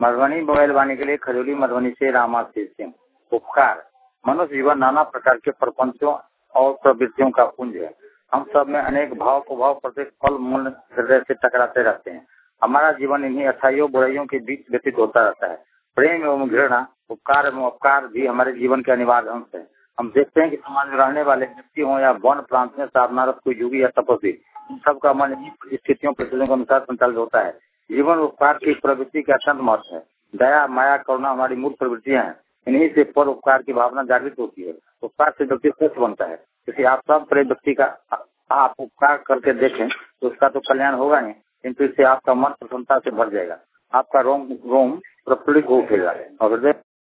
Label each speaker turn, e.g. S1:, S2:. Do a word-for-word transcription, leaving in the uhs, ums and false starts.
S1: Madhubani mobile वाणी के लिए खजूरी मधुबनी से रामाशीष सिंह। उपकार। मनुष्य जीवन नाना प्रकार के प्रपंचों और प्रवृत्तियों का पुंज है। हम सब में अनेक भाव कुभाव प्रत्येक पल मूल हृदय से टकराते रहते हैं। हमारा जीवन इन्हीं अच्छाइयों बुराइयों के बीच व्यतीत होता रहता है। प्रेम एवं घृणा, उपकार एवं अपकार भी हमारे जीवन के अनिवार्य अंश है। हम देखते हैं कि समाज में रहने वाले व्यक्ति हों या वन प्रांत में साधनारत कोई योगी या तपस्वी, सबका मन इन्हीं स्थितियों परिस्थितियों के अनुसार संचालित होता है। जीवन उपकार की प्रवृत्ति का अत्यंत महत्व है। दया माया करुणा हमारी मूल प्रवृत्तियां हैं। इन्हीं से पर उपकार की भावना जागृत होती है। उपकार से व्यक्ति स्वस्थ बनता है। क्योंकि आप सब प्रेम व्यक्ति का आप उपकार करके देखें तो उसका तो कल्याण होगा नहीं, किंतु इससे आपका मन प्रसन्नता से भर जाएगा। आपका रोम रोम प्रफुल्लित हो उठेगा और हृदय